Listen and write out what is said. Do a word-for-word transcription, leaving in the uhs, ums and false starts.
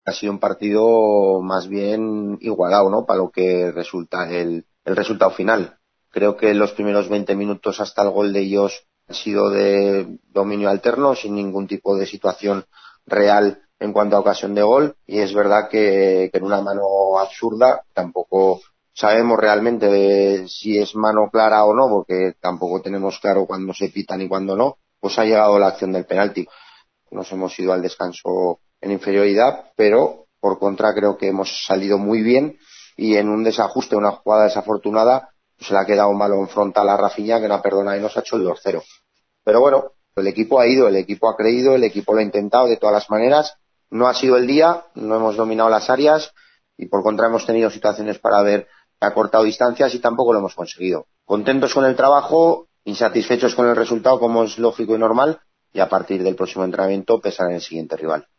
Ha sido un partido más bien igualado, ¿no? Para lo que resulta el, el resultado final. Creo que los primeros veinte minutos hasta el gol de ellos han sido de dominio alterno, sin ningún tipo de situación real en cuanto a ocasión de gol. Y es verdad que, que en una mano absurda tampoco sabemos realmente de si es mano clara o no, porque tampoco tenemos claro cuándo se pita ni cuándo no. Pues ha llegado la acción del penalti. Nos hemos ido al descanso en inferioridad, pero por contra creo que hemos salido muy bien y en un desajuste, una jugada desafortunada, se le ha quedado un balón frontal a Rafinha que no ha perdonado y nos ha hecho el dos cero. Pero bueno, el equipo ha ido, el equipo ha creído, el equipo lo ha intentado de todas las maneras. No ha sido el día, no hemos dominado las áreas y por contra hemos tenido situaciones para haber acortado distancias y tampoco lo hemos conseguido. Contentos con el trabajo, insatisfechos con el resultado como es lógico y normal, y a partir del próximo entrenamiento pensar en el siguiente rival.